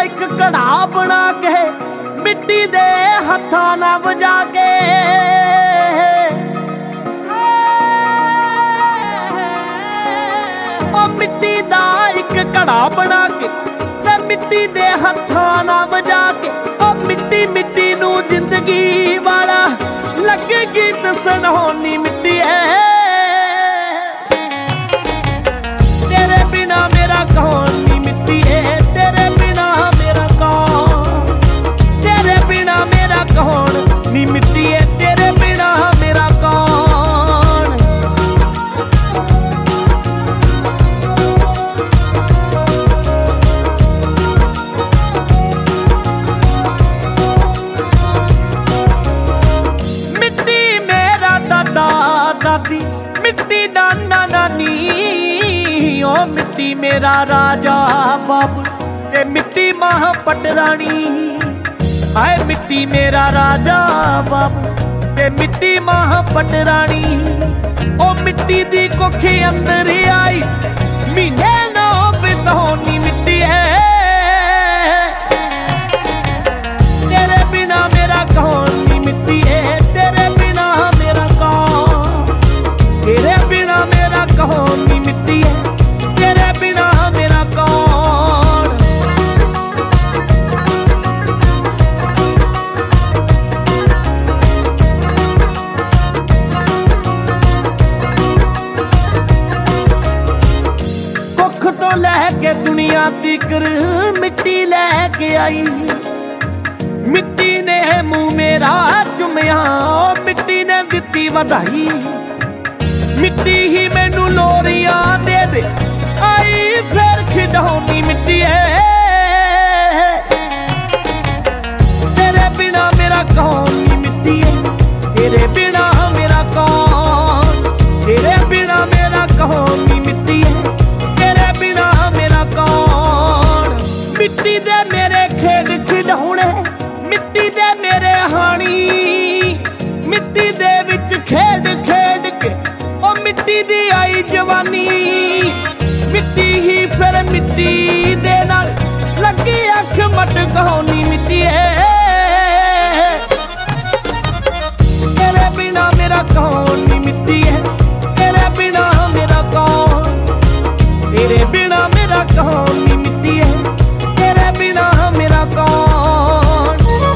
ਇੱਕ ਘੜਾ ਬਣਾ ਕੇ ਮਿੱਟੀ ਦੇ ਹੱਥਾਂ ਨਾਲ ਵਜਾ ਕੇ ਉਹ ਮਿੱਟੀ ਦਾ ਇੱਕ ਘੜਾ ਬਣਾ ਕੇ ਤੇ ਮਿੱਟੀ ਦੇ ਹੱਥਾਂ ਨਾਲ ਵਜਾ ਕੇ ਉਹ ਮਿੱਟੀ ਮਿੱਟੀ ਨੂੰ ਜ਼ਿੰਦਗੀ ਵਾਲਾ ਲੱਗੇ ਗੀਤ ਸੁਣਾਉਣੀ ਮਿੱਟੀ ਐ ਤੇਰੇ ਬਿਨਾ ਮੇਰਾ ਕੌਣ ਨੀ ਮਿੱਟੀ ਐ ਤੇਰੇ ਬਿਨਾ ਮੇਰਾ ਕੌਣ ਤੇਰੇ ਬਿਨਾ ਮੇਰਾ ਕੌਣ ਨੀ ਮਿੱਟੀ ਐ ਤੇਰੇ ਬਿਨਾ ਮੇਰਾ ਕੌਣ ਮਿੱਟੀ ਮੇਰਾ ਦਾਦਾ ਦਾਦੀ ਮਿੱਟੀ ਦਾ ਨਾਨਾ ਨੀ ਓ ਮਿੱਟੀ ਮੇਰਾ ਰਾਜਾ ਬਾਬੂ ਤੇ ਮਿੱਟੀ ਮਾਂ ਪਟਰਾਣੀ ਹਾਏ ਮਿੱਟੀ ਮੇਰਾ ਰਾਜਾ ਬਾਬੂ ਤੇ ਮਿੱਟੀ ਮਾਂ ਪਟਰਾਣੀ ਓ ਮਿੱਟੀ ਦੀ ਕੁੱਖ ਅੰਦਰ ਆਈ ਮਹੀਨੇ ਨਾ ਬਿਤਾਉਣੀ ਮਿੱਟੀ ਐ ਤੇਰੇ ਬਿਨਾ ਮੇਰਾ ਕੌਣ ਨੀ ਮਿੱਟੀ ਐ ਤੇਰੇ ਬਿਨਾ ਮੇਰਾ ਕੌਣ ਤੇਰੇ ਬਿਨਾ ਮੇਰਾ ਕੌਣ ਨੀ ਮਿੱਟੀ ਐ ਤੇਰੇ ਬਿਨਾ ਮੇਰਾ ਕੌਣ ਕੁੱਖ ਤੋਂ ਲੈ ਕੇ ਦੁਨੀਆ ਤੀਕਰ ਮਿੱਟੀ ਲੈ ਕੇ ਆਈ ਮਿੱਟੀ ਨੇ ਮੂੰਹ ਮੇਰਾ ਚੁੰਮਿਆ ਮਿੱਟੀ ਨੇ ਦਿੱਤੀ ਵਧਾਈ ਮਿੱਟੀ ਹੀ ਮੈਨੂੰ ਲੋਰੀਆਂ ਦੇ ਦੇ ਆਈ ਫੇਰ ਖਿਡਾਉਣੀ ਮਿੱਟੀ ਐ ਤੇਰੇ ਬਿਨਾ ਮੇਰਾ ਕੌਣ ਨੀ ਮਿੱਟੀ ਐ ਤੇਰੇ ਬਿਨਾ ਮੇਰਾ ਕੌਣ ਤੇਰੇ ਬਿਨਾ ਮੇਰਾ ਕੌਣ ਨੀ ਮਿੱਟੀ ਐ ਤੇਰੇ ਬਿਨਾ ਮੇਰਾ ਕੌਣ ਮਿੱਟੀ ਦੇ ਮੇਰੇ ਖੇਡ ਖਿਡਾਉਣੇ ਮਿੱਟੀ ਦੇ ਮੇਰੇ ਹਾਣੀ ਮਿੱਟੀ ਦੇ ਵਿੱਚ ਖੇਡ ਖੇਡ ਕੇ ਉਹ ਮਿੱਟੀ ਦੀ ਆਈ ਜਵਾਨੀ ਮਿੱਟੀ ਹੀ ਫਿਰ ਮਿੱਟੀ ਦੇ ਨਾਲ ਲੱਗੀ ਅੱਖ ਮਟਕਾਉਣੀ ਮਿੱਟੀ ਐ ਤੇਰੇ ਬਿਨਾ ਮੇਰਾ ਕੌਣ ਨੀ ਮਿੱਟੀ ਐ ਤੇਰੇ ਬਿਨਾ ਮੇਰਾ ਕੌਣ ਤੇਰੇ ਬਿਨਾ ਮੇਰਾ ਕੌਣ ਨੀ ਮਿੱਟੀ ਐ ਤੇਰੇ ਬਿਨਾ ਮੇਰਾ ਕੌਣ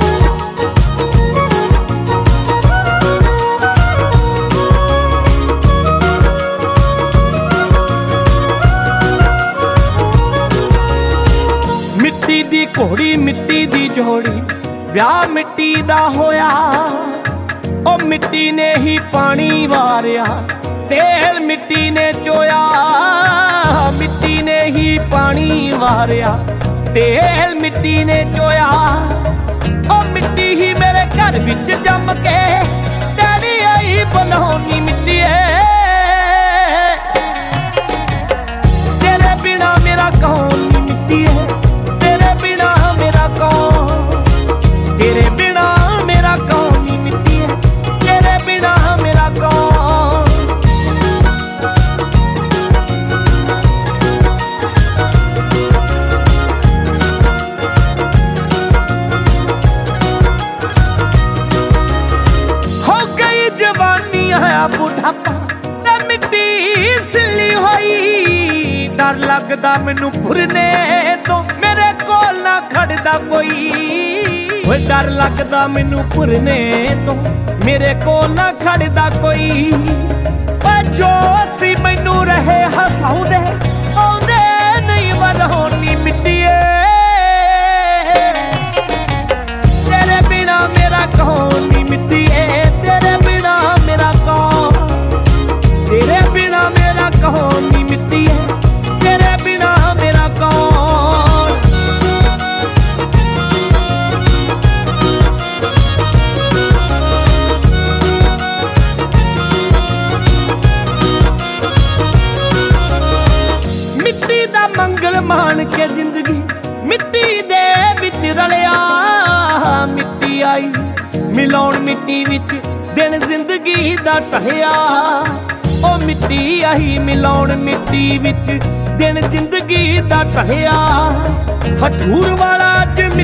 ਮਿੱਟੀ ਦੀ ਘੋੜੀ ਮਿੱਟੀ ਦੀ ਜੋੜੀ ਵਿਆਹ ਮਿੱਟੀ ਦਾ ਹੋਇਆ ਉਹ ਮਿੱਟੀ ਨੇ ਹੀ ਪਾਣੀ ਵਾਰਿਆ ਤੇਲ ਮਿੱਟੀ ਨੇ ਚੋਇਆ ਮਿੱਟੀ ਨੇ ਹੀ ਪਾਣੀ ਵਾਰਿਆ ਤੇਲ ਮਿੱਟੀ ਨੇ ਚੋਇਆ ਉਹ ਮਿੱਟੀ ਹੀ ਮੇਰੇ ਘਰ ਵਿੱਚ ਜੰਮ ਕੇ ਡੈਡੀ ਆਈ ਬਣਾਉਣੀ ਮਿੱਟੀ ਐ ਤੇਰੇ ਬਿਨਾ ਮੇਰਾ ਕੌਣ ਨੀ ਮਿੱਟੀ ਐ ਤੇਰੇ ਬਿਨਾ ਮੇਰਾ ਕੌਣ ਤੇਰੇ ਬਿਨਾ ਮੇਰਾ ਕੌਣ ਨੀ ਮਿੱਟੀ ਐ ਤੇਰੇ ਬਿਨਾ ਮੇਰਾ ਕੌਣ ਹੋ ਗਈ ਜਵਾਨੀ ਹੈ ਬੁਢਾਪਾ ਤੇ ਮਿੱਟੀ ਸਿੱਲੀ ਹੋਈ ਡਰ ਲੱਗਦਾ ਮੈਨੂੰ ਭੁਰਨੇ ਤੋਂ ਮੇਰੇ ਕੋਲ ਨਾ ਖੜਦਾ ਕੋਈ ਓਏ ਡਰ ਲੱਗਦਾ ਮੈਨੂੰ ਭੁਰਨੇ ਤੋਂ ਮੇਰੇ ਕੋਲ ਨਾ ਖੜਦਾ ਕੋਈ ਓ ਜੋ ਸੀ ਮੈਨੂੰ ਰਹੇ ਹਸਾਉਂਦੇ ਆਉਂਦੇ ਨਹੀਂ ਵਰਹੋਣੀ ਮਿੱਟੀ ਐ ਤੇਰੇ ਬਿਨਾ ਮੇਰਾ ਕੌਣ ਨੀ ਮਿੱਟੀ ਐ ਤੇਰੇ ਬਿਨਾ ਮੇਰਾ ਕੌਣ ਤੇਰੇ ਬਿਨਾ ਮੇਰਾ ਕੌਣ ਨੀ ਮਿੱਟੀ ਐ ਤੇਰੇ ਬਿਨਾ ਮੇਰਾ ਕੌਣ ਮਿੱਟੀ ਦਾ ਮੰਗਲ ਮਾਣ ਕੇ ਜ਼ਿੰਦਗੀ ਮਿੱਟੀ ਦੇ ਵਿੱਚ ਰਲਿਆ ਮਿੱਟੀ ਆਈ ਮਿਲਾਉਣ ਮਿੱਟੀ ਵਿੱਚ ਦਿਨ ਜ਼ਿੰਦਗੀ ਦਾ ਢਲਿਆ ਉਹ ਮਿੱਟੀ ਆਈ ਮਿਲਾਉਣ ਮਿੱਟੀ ਵਿੱਚ ਦਿਨ ਜ਼ਿੰਦਗੀ ਦਾ ਢਲਿਆ ਹਠੂਰ ਵਾਲਾ ਅੱਜ